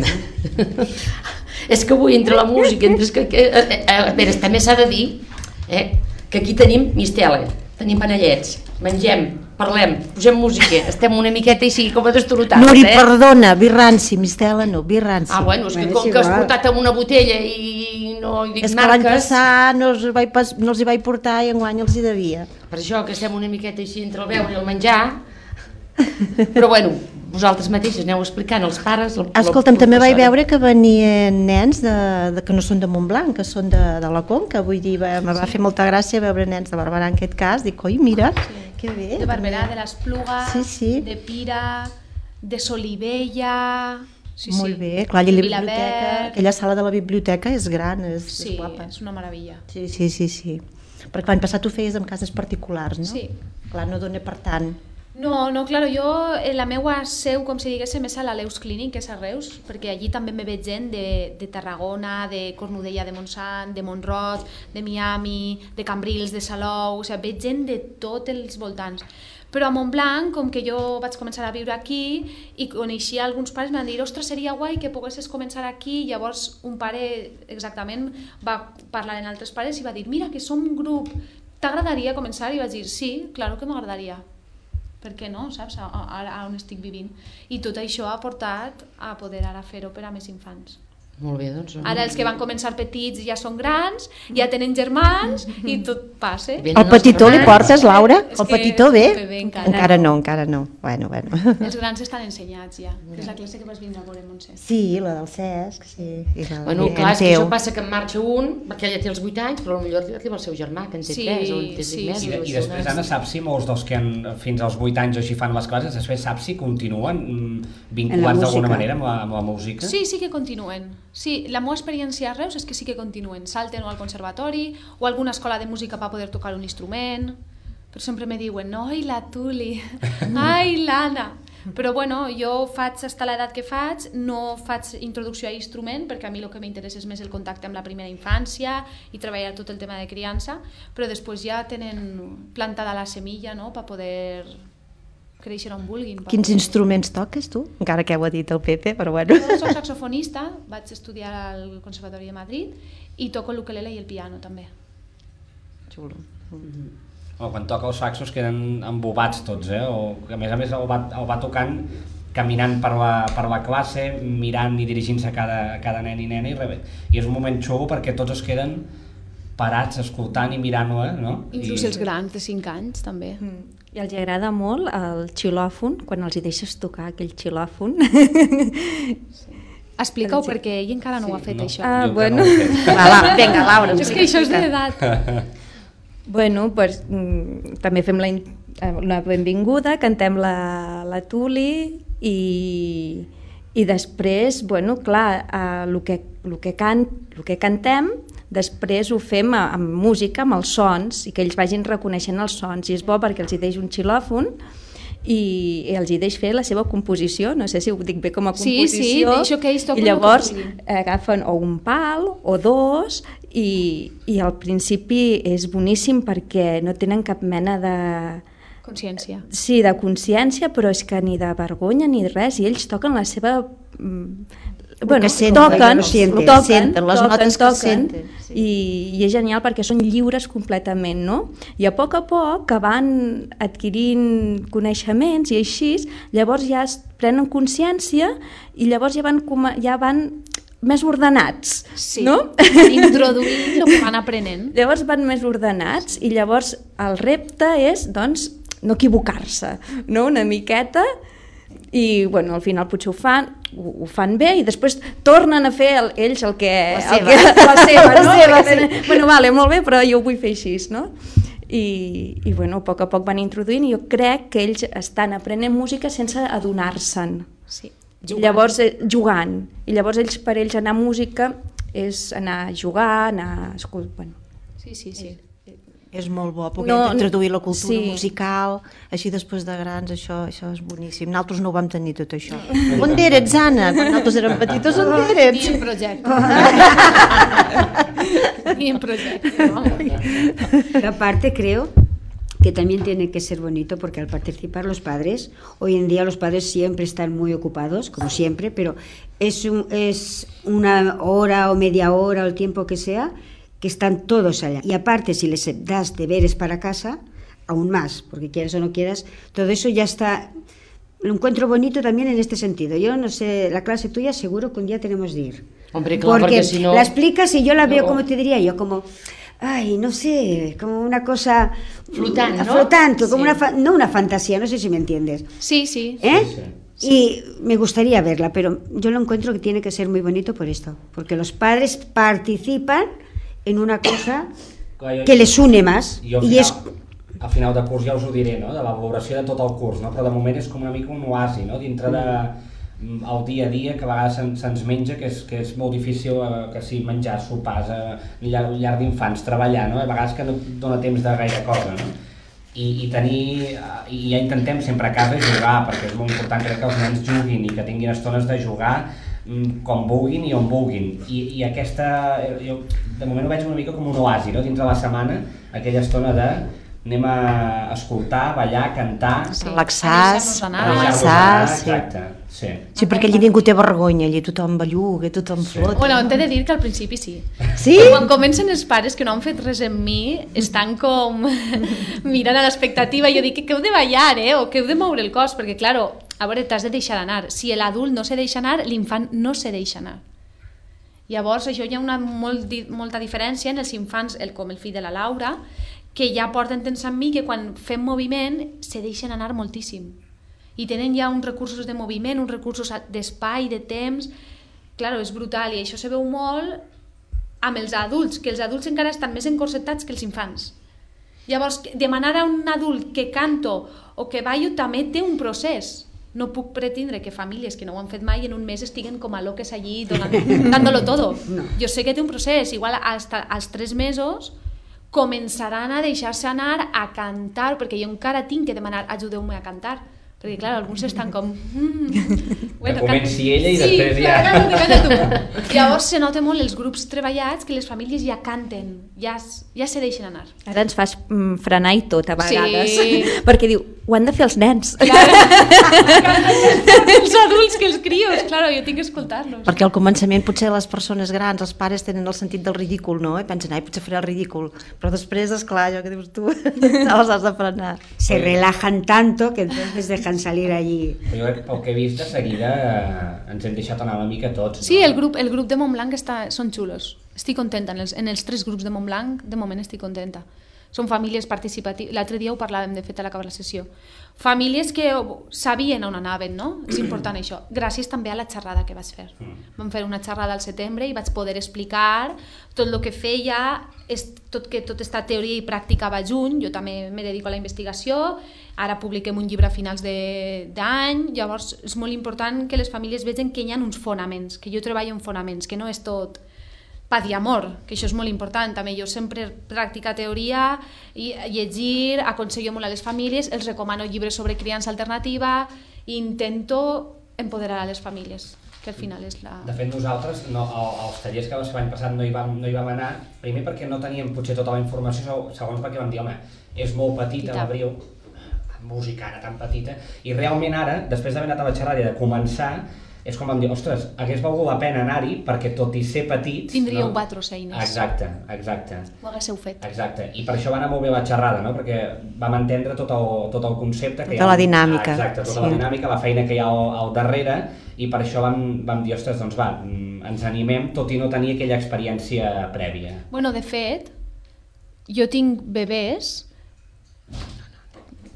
És que avui entre la música, entre que, que, a, a veure, també s'ha de dir eh, que aquí tenim mistela, tenim panellets, mengem, parlem, posem música, estem una miqueta així com a destorotades. Nuri, eh? perdona, vi ranci, mistela no, vi ranci. Ah, bueno, és que com que has portat amb una botella i no hi dic és que l'any marques... passat no els, vaig pas, no els hi vaig portar i enguany els hi devia. Per això que estem una miqueta així entre el beure i el menjar, però bueno, vosaltres mateixes aneu explicant als pares... El, Escolta'm, el també vaig veure que venien nens de, de, que no són de Montblanc, que són de, de la Conca, vull dir, va, me va fer molta gràcia veure nens de Barberà en aquest cas, dic, oi, mira, sí. Que bé. De Barberà, de l'Espluga, sí, sí. de Pira, de Solivella... Sí, Molt sí. bé, clar, i la biblioteca, Vilaverd. aquella sala de la biblioteca és gran, és, Sí, és guapa. és una meravella. Sí, sí, sí, sí. Perquè l'any passat ho feies en cases particulars, no? Sí. Clar, no dona per tant. No, no, claro, jo, eh, la meua seu, com si diguéssim, és a l'Aleus Clínic, que és a Reus, perquè allí també me veig gent de, de Tarragona, de Cornudella de Montsant, de Mont-roig, de Miami, de Cambrils, de Salou, o sigui, veig gent de tots els voltants. Però a Montblanc, com que jo vaig començar a viure aquí i coneixia alguns pares, m'han dit, ostres, seria guai que poguessis començar aquí, i llavors un pare exactament va parlar amb altres pares i va dir, mira, que som un grup, t'agradaria començar? I vaig dir, sí, claro que m'agradaria. Per què no, saps, ara on estic vivint. I tot això ha portat a poder ara fer-ho per a més infants. Molt bé, doncs... Ara els que van començar petits ja són grans, ja tenen germans i tot passa. El petitó li portes, Laura? És El que petitó bé? bé encara. Encara no, encara no. Bueno, bueno. Els grans estan ensenyats ja, que és la classe que vas vindre a veure, Montse. Sí, la del Cesc, sí. I la Bueno, del clar, és que teu. això passa que en marxa un, perquè ella té els vuit anys, però potser arriba el seu germà, que en té Sí, tres o en té sí, cinc mesos. I, I després, Anna, saps si molts dels que han, fins als vuit anys així fan les classes, després saps si continuen mm, vinculats d'alguna manera amb la, amb la música? Sí, sí que continuen. Sí, la meva experiència a Reus és que sí que continuen. Salten o al conservatori o a alguna escola de música per poder tocar un instrument. Però sempre me diuen, ai, la Tuli, ai, l'Anna. Però bueno, jo faig fins a l'edat que faig, no faig introducció a instrument, perquè a mi el que m'interessa és més el contacte amb la primera infància i treballar tot el tema de criança, però després ja tenen plantada la semilla, no?, per poder créixer on vulguin. Quins poder... instruments toques tu? Encara que ho ha dit el Pepe, però bueno. Jo soc saxofonista, vaig estudiar al Conservatori de Madrid i toco l'ukelele i el piano també. Xulo. Mm-hmm. O quan toca els saxos queden embobats tots, eh? O a més a més el va, el va tocant caminant per la, per la classe, mirant i dirigint-se a cada, a cada nen i nena i, rebe... i és un moment xulo perquè tots es queden parats escoltant i mirant-la, no? Inclús I... els grans de cinc anys també. Mm. I els agrada molt el xilòfon, quan els hi deixes tocar aquell xilòfon. Explica-ho, perquè ell encara no sí, ho ha fet, no, això. Ah, bueno. No la, la, vinga, Laura. És que això és d'edat. Bueno, pues, mm, també fem la, una benvinguda, cantem la, la Tuli i, i després, bueno, clar, eh, el, que, el, que can, el que cantem després ho fem amb música, amb els sons, i que ells vagin reconeixent els sons, i és bo perquè els hi deix un xilòfon i, i els hi deix fer la seva composició, no sé si ho dic bé com a composició, sí, sí, deixo que ells toquen i llavors el que agafen o un pal o dos i, i al principi és boníssim perquè no tenen cap mena de... Consciència. Sí, de consciència, però és que ni de vergonya ni res, i ells toquen la seva... Bueno, senten, toquen, senten, toquen, senten, les toquen, notes que toquen, senten, sí. i, i és genial perquè són lliures completament, no? I a poc a poc que van adquirint coneixements i així, llavors ja es prenen consciència i llavors ja van, ja van més ordenats, sí, no? Introduint el que van aprenent. Llavors van més ordenats i llavors el repte és, doncs, no equivocar-se, no? Una miqueta i bueno, al final potser ho fan, ho, ho fan bé i després tornen a fer el, ells el que... La seva. El que, la seva, no? La seva, tenen, sí. Bueno, vale, molt bé, però jo ho vull fer així, no? I, i bueno, a poc a poc van introduint i jo crec que ells estan aprenent música sense adonar-se'n. Sí. Jugant. Llavors, eh, jugant. I llavors ells, per ells anar a música és anar a jugar, anar a escoltar... Bueno. Sí, sí, sí. És molt bo poder No, introduir la cultura sí. musical, així després de grans, això, això és boníssim. Nosaltres no ho vam tenir tot això. On eres, Anna? Quan nosaltres érem petitos, on Ni eres? en projecte. Ni en projecte, no. Pero aparte creo que también tiene que ser bonito porque al participar los padres, hoy en día los padres siempre están muy ocupados, como siempre, pero es, un, es una hora o media hora o el tiempo que sea, que están todos allá. Y aparte, si les das deberes para casa, aún más, porque quieras o no quieras, todo eso ya está... Lo encuentro bonito también en este sentido. Yo no sé, la clase tuya seguro que un día tenemos de ir. Hombre, claro, porque porque si no... la explicas y yo la veo, No. como te diría yo, como... Ay, no sé, como una cosa... Flotant, ¿no? Flotante, como Sí. una fa- no una fantasía, no sé si me entiendes. Sí, sí. ¿Eh? Sí, sí. Y me gustaría verla, pero yo lo encuentro que tiene que ser muy bonito por esto, porque los padres participan en una cosa Clar, jo- que les une más Jo al y final, es... al final de curs ja us ho diré, no? De la valoració de tot el curs, no? Però de moment és com una mica un oasi, no? Dintre de mm, el dia a dia, que a vegades se'ns se menja, que és, que és molt difícil, eh, que sí, menjar, sopars, eh, llar, llar d'infants, treballar, no? A vegades que no et dona temps de gaire cosa, no? I, i tenir, eh, i ja intentem sempre a casa jugar, perquè és molt important, crec que els nens juguin i que tinguin estones de jugar mm, com vulguin i on vulguin. I, i aquesta, jo de moment ho veig una mica com un oasi, no? Dins de la setmana, aquella estona de anem a escoltar, ballar, cantar, Sí. Relaxar, A deixar-nos anar. deixar-nos relaxar, anar, sí. exacte, sí. Sí, perquè allí ningú té vergonya, allí tothom belluga, tothom flota. Bueno, t'he de dir que al principi sí. Sí? Quan comencen els pares que no han fet res en mi, estan com mirant a l'expectativa i jo dic que heu de ballar, eh? O que heu de moure el cos, perquè, claro, a veure, t'has de deixar anar. Si l'adult no se deixa anar, l'infant no se deixa anar. Llavors, això hi ha una molt, di- molta diferència en els infants, el, com el fill de la Laura, que ja porten temps amb mi que quan fem moviment se deixen anar moltíssim. I tenen ja uns recursos de moviment, uns recursos d'espai, de temps... Claro, és brutal i això se veu molt amb els adults, que els adults encara estan més encorsetats que els infants. Llavors, demanar a un adult que canto o que ballo també té un procés. No puc pretendre que famílies que no ho han fet mai en un mes estiguen com a loques allí donant, dándolo todo. No. Jo sé que té un procés, igual hasta als tres mesos començaran a deixar-se anar a cantar, perquè jo encara tinc que demanar ajudeu-me a cantar, perquè clar, alguns estan com... Mm, Que comenci ella i sí, després ja... calla tu, calla tu. Llavors se nota molt els grups treballats que les famílies ja canten, ja, es- ja se deixen anar. Ara ens fas mm, frenar i tot a vegades, Sí. perquè diu, ho han de fer els nens. Els adults que els crios, claro, jo tinc que escoltar-los. Perquè al començament potser les persones grans, els pares tenen el sentit del ridícul, no? I pensen, ai, potser faré el ridícul. Però després, esclar, allò que dius tu, els has de frenar. Se relajan tanto que entonces dejan salir allí. Però jo, pel que he vist, de seguida eh, ens hem deixat anar una mica tots. Sí, no? el grup, el grup de Montblanc està, són xulos. Estic contenta, en els, en els tres grups de Montblanc, de moment estic contenta. Són famílies participatives. L'altre dia ho parlàvem, de fet, a l'acabar la sessió. Famílies que sabien on anaven, no? És important això. Gràcies també a la xerrada que vaig fer. Vam fer una xerrada al setembre i vaig poder explicar tot el que feia, és, tot que tota aquesta teoria i pràctica va junt. Jo també me dedico a la investigació, ara publiquem un llibre a finals de- d'any, llavors és molt important que les famílies vegin que hi ha uns fonaments, que jo treballo en fonaments, que no és tot paz i amor, que això és molt important també. Jo sempre practico teoria i llegir, aconsello molt a les famílies, els recomano llibres sobre criança alternativa i intento empoderar a les famílies, que al final és la... De fet, nosaltres, no, al- als tallers que va ser l'any passat no hi, vam, no hi vam anar, primer perquè no teníem potser tota la informació, segons perquè vam dir, home, és molt petita I tant. l'Abril, música ara tan petita, i realment ara, després d'haver anat a la xerrada i de començar, és com vam dir, ostres, hagués valgut la pena anar-hi perquè tot i ser petits... Tindríeu no? quatre eines. Exacte, exacte. Ho haguéssiu fet. Exacte, i per això va anar molt bé la xerrada, no? Perquè vam entendre tot el, tot el concepte... Que Tota hi ha, la dinàmica, Exacte, tota sí. la dinàmica, la feina que hi ha al, al darrere, i per això vam, vam dir, ostres, doncs va, mm, ens animem, tot i no tenir aquella experiència prèvia. Bueno, de fet, jo tinc bebès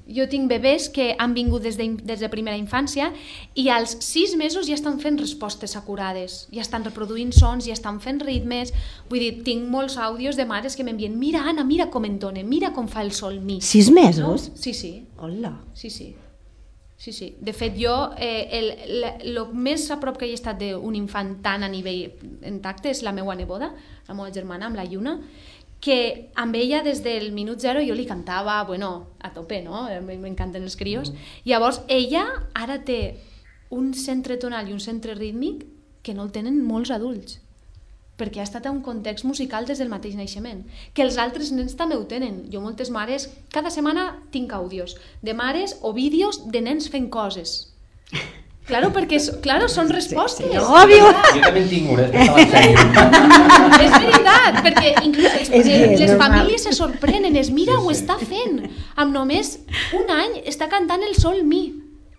Jo tinc bebès que han vingut des de, des de primera infància i als sis mesos ja estan fent respostes acurades, ja estan reproduint sons, ja estan fent ritmes. Vull dir, tinc molts àudios de mares que m'envien mira, Anna, mira com entona, mira com fa el sol mi. Sis mesos? No? Sí, sí. Hola. Sí, sí. Sí, sí. De fet, jo, eh, el, el, el més a prop que he estat d'un infant tan a nivell en tacte és la meva neboda, la meva germana, amb la Lluna, que amb ella des del minut zero jo li cantava, bueno, a tope, no? M'encanten els crios. Mm. Llavors, ella ara té un centre tonal i un centre rítmic que no el tenen molts adults, perquè ha estat a un context musical des del mateix naixement, que els altres nens també ho tenen. Jo moltes mares, cada setmana tinc àudios de mares o vídeos de nens fent coses. Claro, perquè claro, són respostes. Sí, sí, òbvio. Jo també en tinc una, després te l'ensenyo. És veritat, perquè inclús els, les, les famílies se sorprenen, es mira, sí, sí. Ho està fent. Amb només un any està cantant el sol mi.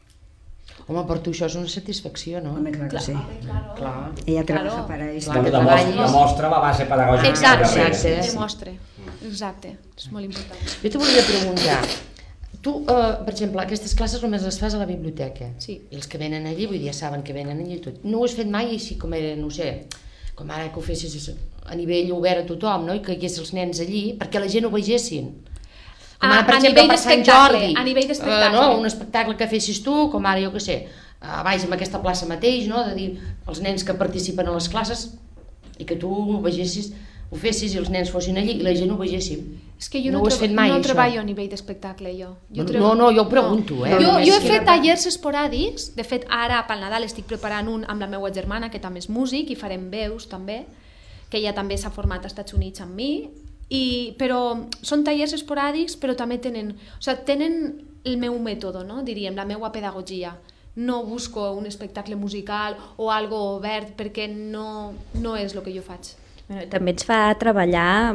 Home, per tu això és una satisfacció, no? Home, clar que sí. Claro. Clar. Ella trabaja para esto. Claro, demostra, demostra la base pedagògica. Exacte, Exacte. demostra. Exacte, és molt important. Jo te volia preguntar, tu, uh, per exemple, aquestes classes només les fas a la biblioteca. Sí. I els que venen allí, vull dir, ja saben que venen allí i tot. No ho has fet mai així com era, no ho sé, com ara que ho fessis a nivell obert a tothom, no? I que hi hagués els nens allí, perquè la gent ho vegessin. Com ara, per a exemple, nivell per Sant d'espectacle, Jordi, a nivell d'espectacle. Uh, no? Un espectacle que fessis tu, com ara, jo què sé, a baix en aquesta plaça mateix, no? De dir, els nens que participen a les classes i que tu ho vegessis, ho fessis i els nens fossin allí i la gent ho vegessin. És que jo no, no, ho has fet mai, no això. treballo a nivell d'espectacle, jo. jo no, treballo... no, jo ho pregunto, eh? Jo, No, jo he que fet era... tallers esporàdics, de fet ara pel Nadal estic preparant un amb la meva germana, que també és músic, i farem veus també, que ella també s'ha format als Estats Units amb mi, i, però són tallers esporàdics, però també tenen, o sigui, tenen el meu mètode, no? Diríem, la meva pedagogia. No busco un espectacle musical o algo obert perquè no, no és el que jo faig. També ens fa treballar,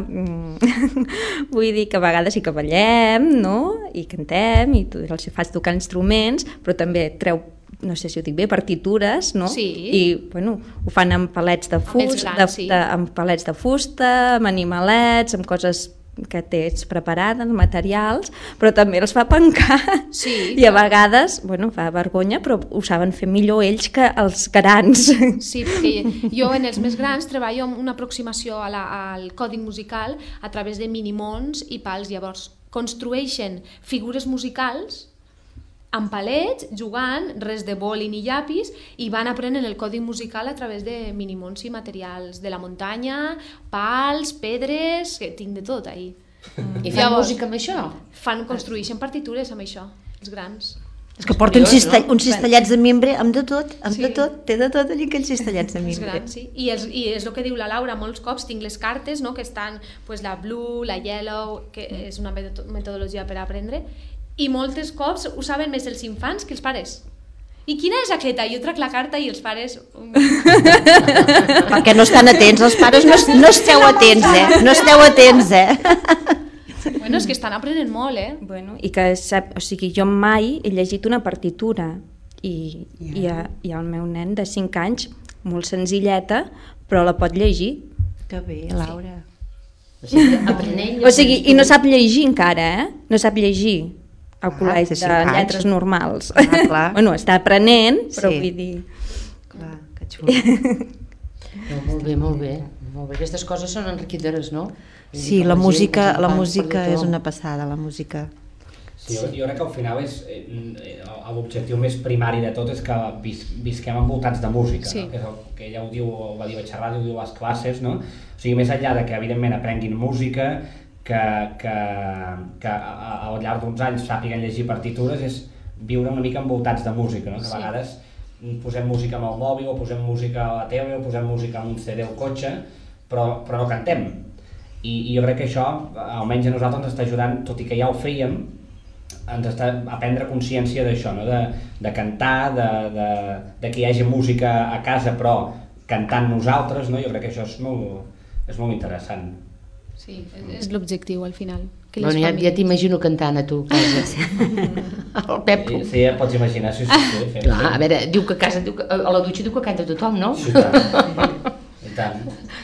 vull dir que a vegades sí que ballem, no? I cantem, i tu els fas tocar instruments, però també treu, no sé si ho dic bé, partitures, no? Sí. I, bueno, ho fan amb palets de fusta, grans, de, sí. de, amb palets de fusta, amb animalets, amb coses que tens preparades, materials, però també els fa pencar. Sí, i a vegades, bueno, fa vergonya, però ho saben fer millor ells que els grans. Sí, perquè jo en els més grans treballo amb una aproximació a la, al còdic musical a través de minimons i pals. Llavors construeixen figures musicals amb palets, jugant, res de boli ni llapis, i van aprenent el codi musical a través de minimons i materials de la muntanya, pals, pedres, que tinc de tot ahí. I fan Llavors, música amb això? Fan, construeixen partitures amb això, els grans. És que porta uns, cistell, uns cistellets de membre amb de tot, amb sí. de tot, té de tot allà aquells cistellets de membre. Grans, sí. I, els, I és el que diu la Laura, molts cops tinc les cartes, no?, que estan pues, la blue, la yellow, que és una metodologia per aprendre, i moltes cops ho saben més els infants que els pares. I quina és aquesta? Jo trac la carta i els pares... Perquè no estan atents, els pares no, no esteu atents, eh? No esteu atents, eh? Bueno, és que estan aprenent molt, eh? Bueno, i que sap, o sigui, jo mai he llegit una partitura i, yeah. i, a, i el meu nen de cinc anys, molt senzilleta, però la pot llegir. Que bé, Laura. Sí. O sigui, aprenent, o sigui, i no sap llegir encara, eh? No sap llegir al ah, col·legi de, de lletres normals. Ah, clar. Bueno, està aprenent, però sí. vull dir... Clar, que xulo. No, molt bé, molt bé, molt bé. Aquestes coses són enriquidores, no? Sí, la música, la música és una passada, la música. Sí, jo, jo crec que al final és eh, l'objectiu més primari de tot és que vis, visquem envoltats de música, sí. no? Que és el que ella ho diu, ho va dir a xerrada, ho diu a les classes, no? O sigui, més enllà de que evidentment aprenguin música, que, que, que al llarg d'uns anys sàpiguen llegir partitures, és viure una mica envoltats de música, no? Que a vegades posem música amb el mòbil, o posem música a la tele, o posem música amb un C D al cotxe, però, però no cantem. I, I jo crec que això, almenys a nosaltres, ens està ajudant, tot i que ja ho fèiem, ens està a prendre consciència d'això, no? de, de cantar, de, de, de que hi hagi música a casa, però cantant nosaltres, no? Jo crec que això és molt, és molt interessant. Sí, és l'objectiu al final. Que bueno, ja, ja t'imagino cantant a tu a casa. El Pep. Sí, ja pots imaginar, sí, sí, sí. Fem, Clar, a veure, diu que a casa, diu que, a la dutxa diu que canta tothom, no? Sí, tant. I tant.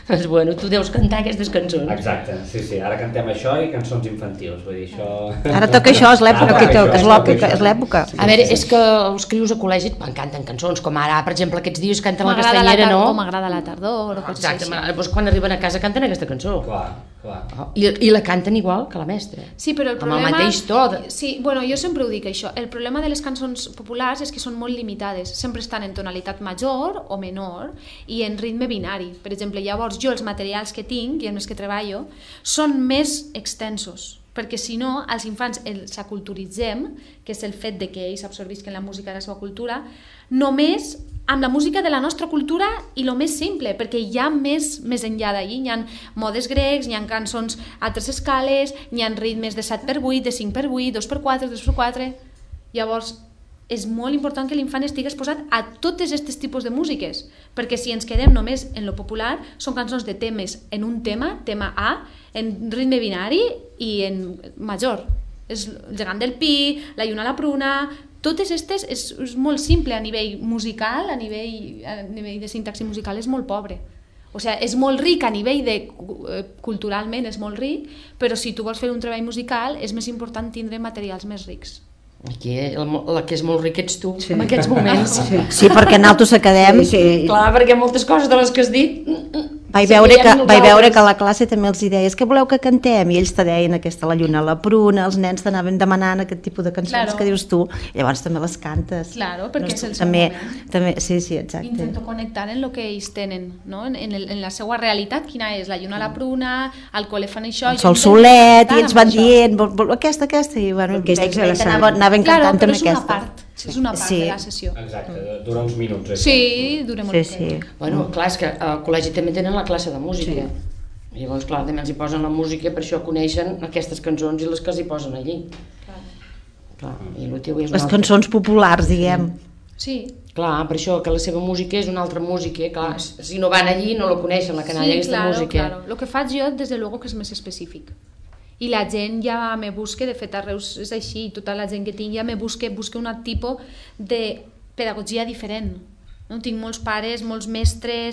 Doncs bueno, tu deus cantar aquestes cançons. Exacte, sí, sí, ara cantem això i cançons infantils, vull dir, això... Ara toca això, és l'època que toca, és l'època, és l'època. A veure, és que els crios a col·legi canten cançons, com ara, per exemple, aquests dies canten la castanyera, no? O m'agrada la tardor, o coses Exacte, així. doncs quan arriben a casa canten aquesta cançó. Clar, clar. I, I la canten igual que la mestra. Sí, però el Amb problema... el mateix to. De... Sí, bueno, jo sempre ho dic, això. El problema de les cançons populars és que són molt limitades. Sempre estan en tonalitat major o menor i en ritme binari. Per exemple, llavors jo els materials que tinc i amb els que treballo són més extensos, perquè si no els infants els aculturitzem, que és el fet de que ells absorbisquen la música de la seva cultura, només amb la música de la nostra cultura i el més simple, perquè hi ha més, més enllà d'allí, hi ha modes grecs, hi ha cançons a tres escales, hi ha ritmes de set per vuit, de cinc per vuit, dos per quatre, dos per quatre... Llavors, és molt important que l'infant estigui exposat a totes aquests tipus de músiques, perquè si ens quedem només en lo popular, són cançons de temes en un tema, tema A, en ritme binari i en major. És el gegant del pi, la lluna a la pruna... Totes aquestes és, és molt simple a nivell musical, a nivell, a nivell de sintaxi musical és molt pobre. O sigui, és molt ric a nivell de... culturalment és molt ric, però si tu vols fer un treball musical és més important tindre materials més rics. Aquí el, la que és molt ric ets tu, sí. En aquests moments. Sí, sí, perquè nosaltres quedem... Sí, sí. Clar, perquè moltes coses de les que has dit... Vaig veure, que, vaig veure que a la classe també els deies que voleu que cantem, i ells te deien aquesta La lluna a la pruna, els nens t'anaven demanant aquest tipus de cançons claro. Que dius tu, i llavors també les cantes. Claro, perquè no, és el seu també, moment. També, sí, sí, exacte. Intento connectar en el que ells tenen, no? en, en, el, en la seva realitat, quina és, la lluna a la pruna, al col·le fan això... El sol solet, i ells van dient, vol, vol, aquesta, aquesta, i bueno, aquesta, aquesta, anaven, anaven claro, cantant també aquesta. aquesta. Part. És una part sí. de la sessió. Exacte, dura uns minuts. Sí, dura molt sí, sí. Bueno, clar, és que al col·legi també tenen la classe de música. Sí. I llavors, clar, també els hi posen la música, per això coneixen aquestes cançons i les que els hi posen allí. Clar. Clar, i el teu és les altre... cançons populars, diguem. Sí. Clar, per això que la seva música és una altra música, clar, si no van allí no la coneixen, la canalla, sí, aquesta claro, música. Claro. Lo que faig jo, des de luego, que és més específic. I la gent ja me busca, de fet a Reus és així, tota la gent que tinc ja me busca, busca un tipus de pedagogia diferent. No? Tinc molts pares, molts mestres,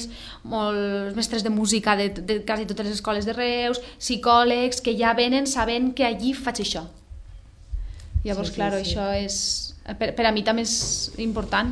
molts mestres de música de, de quasi totes les escoles de Reus, psicòlegs, que ja venen sabent que allí faig això. Llavors, sí, sí, claro, sí. Això és... Per, per a mi també és important.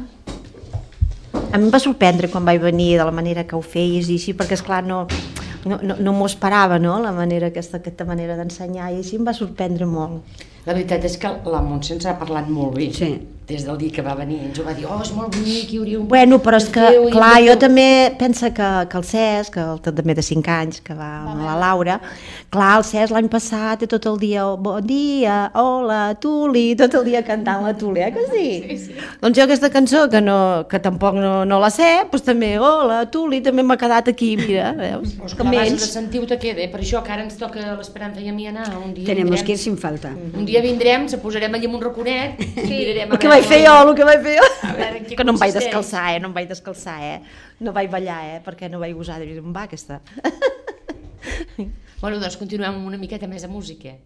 A mi em va sorprendre quan vaig venir de la manera que ho feies i així, perquè esclar no... No, no, no m'ho esperava, no?, la manera, aquesta, aquesta manera d'ensenyar, i així em va sorprendre molt. La veritat és que la Montse ens ha parlat molt bé, sí. Des del dia que va venir, ens ho va dir, oh, és molt bonic, hi hauria un... Bueno, però és que, clar, jo també penso que, que el Cesc, que el, també de cinc anys, que va amb la Laura, clar, el Cesc l'any passat i tot el dia, bon dia, hola, Tuli, tot el dia cantant la Tuli, eh, que sí? Sí, sí. Doncs jo aquesta cançó, que, no, que tampoc no, no la sé, doncs també, hola, Tuli, també m'ha quedat aquí, mira, veus? Pues que abans de sentir-ho te queda, per això que ara ens toca l'Esperanza i a mi anar, un dia Tenemos vindrem, que ir sin falta. Un dia vindrem, se posarem allà amb un raconet i mirarem a veure... vaig fer jo, el que vaig fer jo. Veure, que no em vaig descalçar, eh? No em vaig descalçar, eh? No vaig ballar, eh? Perquè no vaig gosar de dir on va aquesta. Bueno, doncs continuem amb una miqueta més de música.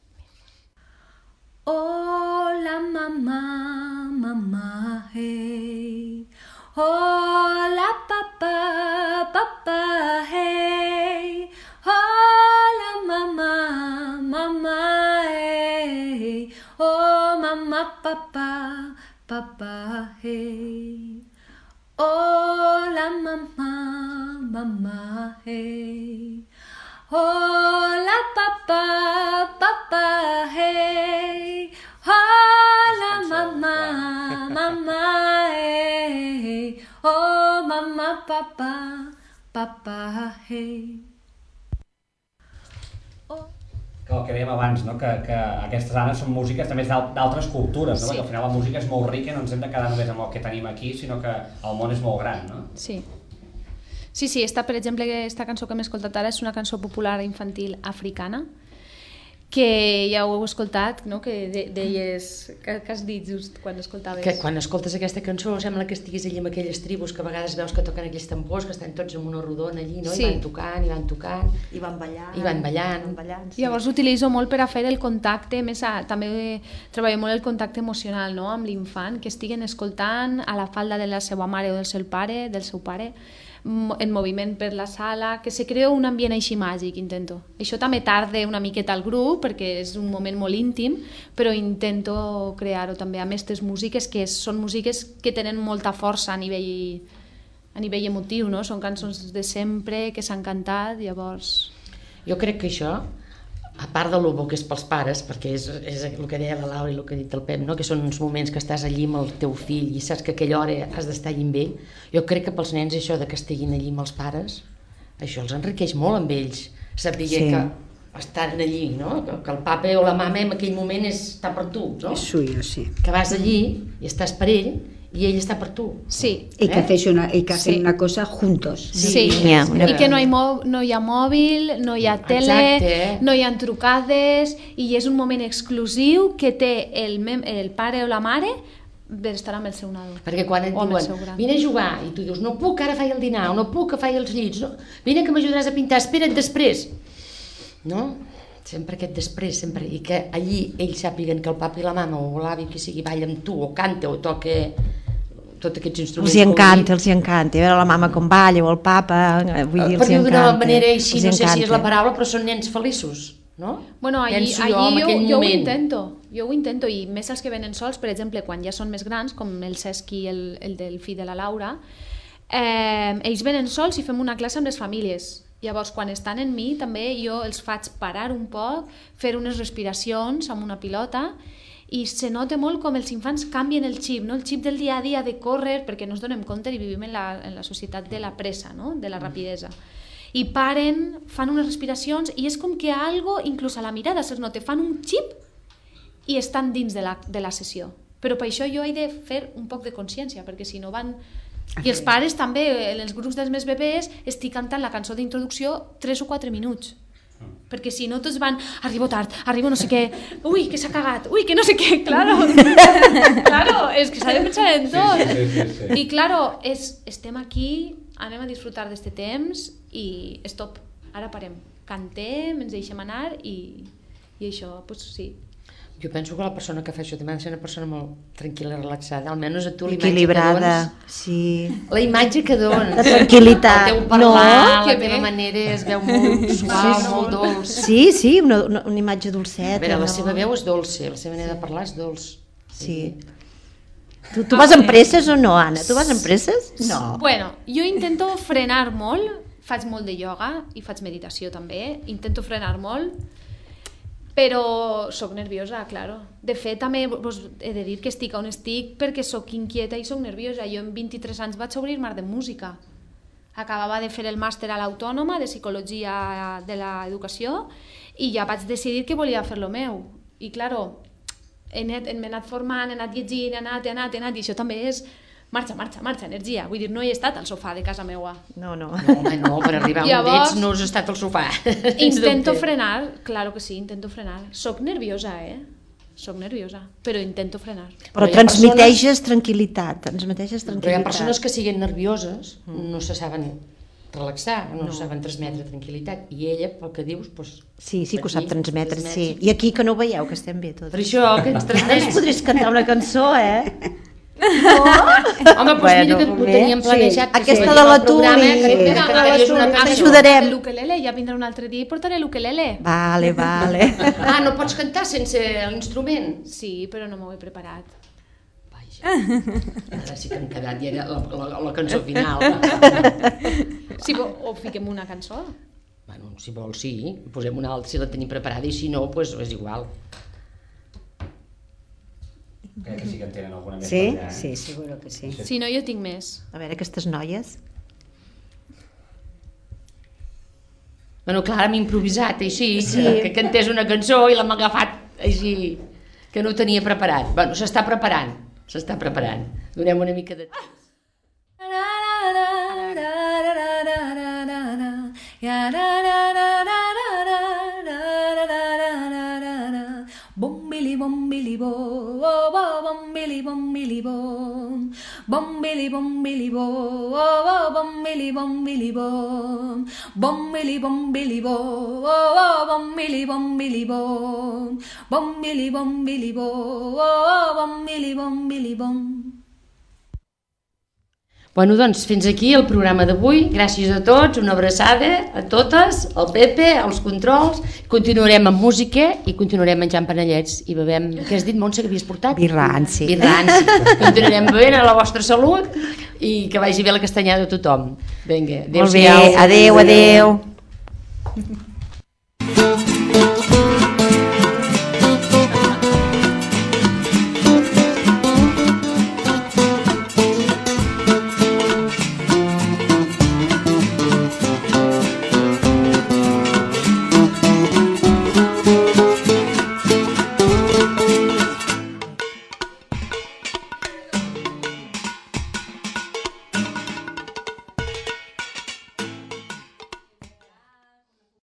Hola, mamá, mamá, hey. Hola, papá, papá, hey. Hola, mamá, mamá, hey. Oh, mamá, papá, papá, hey. Hola, mamá, mamá, hey. Hola, papá, papá, hey. Hola, mamá, mamá, hey. Oh, mamá, papá, papá, hey. El que dèiem abans, no? que, que aquestes anes són músiques també d'altres cultures, no? Sí. Perquè al final la música és molt rica i no ens hem de quedar només amb el que tenim aquí, sinó que el món és molt gran, no? Sí. Sí, sí, esta, per exemple, aquesta cançó que hem escoltat ara és una cançó popular infantil africana, que ja ho heu escoltat, no? Que de, deies, que, que has dit just quan escoltaves. Que quan escoltes aquesta cançó sembla que estiguis allà amb aquelles tribus que a vegades veus que toquen aquells tambors, que estan tots en una rodona allí, no? Sí. I van tocant, i van tocant. I van ballant. I van ballant. Van ballant sí. Llavors utilitzo molt per a fer el contacte, més a, també treballo molt el contacte emocional, no? Amb l'infant, que estiguen escoltant a la falda de la seva mare o del seu pare, del seu pare, en moviment per la sala, que se crea un ambient així màgic, intento. Això també tarda una miqueta al grup, perquè és un moment molt íntim, però intento crear-ho també amb aquestes músiques, que són músiques que tenen molta força a nivell, a nivell emotiu, no? Són cançons de sempre, que s'han cantat, llavors... Jo crec que això, a part de lo bo que és pels pares, perquè és, és el que deia la Laura i el que ha dit el Pep, no? Que són uns moments que estàs allí amb el teu fill i saps que a aquella hora has d'estar allí amb ell, jo crec que pels nens això de que estiguin allí amb els pares, això els enriqueix molt amb ells, saber sí. que estan allí, no? que, que el papa o la mama en aquell moment és, està per tu, no? És suyo, sí. Que vas allí i estàs per ell y ell està per tu. Sí. Y que, ¿Eh? hacéis una, y que hacen Sí. una cosa juntos. Sí, Sí, yeah, una- i que no hi, mo no hi ha mòbil, no hi ha tele, Exacte. no hi ha trucades, i és un moment exclusiu que té el, mem el pare o la mare per estar amb el seu nadó. Perquè quan et O amb el seu diuen, gran. vine a jugar, i tu dius, no puc, ara faig el dinar, o no puc, que faig els llits, no? Vine que m'ajudaràs a pintar, espera't després. No? Sempre aquest després, sempre. I que allí ells sàpiguen que el papa i la mama o l'avi que sigui balla amb tu, o canta, o toca tots aquests instruments. Els hi encanta, els hi encanta. A veure la mama com balla o el papa, vull dir, els hi Per dir d'una encanta. manera així, Els hi no sé si és la encanta. paraula, però són nens feliços, no? Bueno, allí, Penso allí jo, en jo, aquell jo ho moment. intento, jo ho intento, i més els que venen sols, per exemple, quan ja són més grans, com el Cesc i el, el del fill de la Laura, eh, ells venen sols i fem una classe amb les famílies. Llavors, quan estan en mi, també jo els faig parar un poc, fer unes respiracions amb una pilota, i se nota molt com els infants canvien el xip, no? El xip del dia a dia de córrer, perquè no ens donem compte i vivim en la, en la societat de la pressa, no? De la rapidesa. I paren, fan unes respiracions i és com que algo, inclús a la mirada se'ls nota, fan un xip i estan dins de la, de la sessió. Però per això jo he de fer un poc de consciència, perquè si no van... I els pares també, en els grups dels més bebès, estic cantant la cançó d'introducció tres o quatre minuts. Perquè si no tots van, arribo tard, arribo no sé què, ui, que s'ha cagat, ui, que no sé què, claro. Claro, és que s'ha de pensar en tot. Sí, sí, sí, sí. I claro, és, estem aquí, anem a disfrutar d'este temps i stop, ara parem. Cantem, ens deixem anar i, i això, doncs sí. Jo penso que la persona que fa això també ha de ser una persona molt tranquil·la, relaxada, almenys a tu l'imatge Equilibrada, que dones, sí. la imatge que dones, La tranquil·litat. el teu parlar, No? la Que teva bé. manera es veu molt suau, Sí, sí. molt dolç. Sí, sí, una, una, una imatge A dolceta. veure, la no? seva veu és dolça, la seva manera de parlar és dolç. Sí. Tu, tu vas amb presses o no, Anna? Tu vas amb presses? No. Bueno, jo intento frenar molt, faig molt de ioga i faig meditació també, intento frenar molt, però sóc nerviosa, claro. De fet, també vos he de dir que estic on estic perquè sóc inquieta i sóc nerviosa. Jo en vint-i-tres anys vaig obrir mar de música. Acabava de fer el màster a l'Autònoma de Psicologia de l'Educació i ja vaig decidir que volia fer lo meu. I, claro, he anat, m'he anat formant, he anat llegint, he anat, he anat, he anat, i això també és marxa, marxa, marxa, energia. Vull dir, no he estat al sofà de casa meua. No, no. No, home, no, per arribar on Llavors, ets no has estat al sofà. Intento frenar, claro que sí, intento frenar. Soc nerviosa, eh? Soc nerviosa, però intento frenar. Però Però hi ha transmiteixes tranquil·litat, transmiteixes Però hi ha tranquil·litat. persones que siguin nervioses, no se saben relaxar, no, no. saben transmetre tranquil·litat, i ella, pel que dius, doncs... Sí, sí que ho aquí sap transmetre, transmet, sí. I aquí que no ho veieu, que estem bé tots. Per això que ens Ara ens transmets. podries cantar una cançó, eh? Home, doncs Bueno, mira que ho bé, teníem sí. planejat. que Aquesta si de la el programa, Tuli, que sí. que La cantaries Tuli, una cançó. ajudarem. L'ukelele, ja vindrà un altre dia i portaré l'ukelele. Vale, vale. Ah, no pots cantar sense l'instrument? Sí, però no m'ho he preparat. Ara sí que hem quedat, ja era la, la, la cançó final. Si vo- o fiquem una cançó. Bueno, si vols, sí, posem una altra si la tenim preparada, i si no, doncs és igual. Crec que sí que en tenen alguna més Sí, per allà, eh? sí, seguro que sí. Si no, jo tinc més. A veure, aquestes noies. Bueno, clar, m'he improvisat, així, sí. que cantés una cançó i l'hem agafat així, que no ho tenia preparat. Bueno, s'està preparant, s'està preparant. Donem una mica de temps. Bombili bombili bo, oh, oh, bombili bombili bom, bombili bombili bo, oh, oh, bombili bombili bom, bombili bombili bo, oh, oh, bombili bombili bom, bombili bombili bo, oh, oh, bombili bombili bom. Bueno, doncs, fins aquí el programa d'avui. Gràcies a tots, una abraçada a totes, al Pepe, als controls. Continuarem amb música i continuarem menjant panellets i bevem... Què has dit, Montse, que havies portat? Birranci. Birranci. Continuarem bevent a la vostra salut i que vagi bé la castanyada a tothom. Vinga, adéu-siau. Molt bé, adéu, adéu.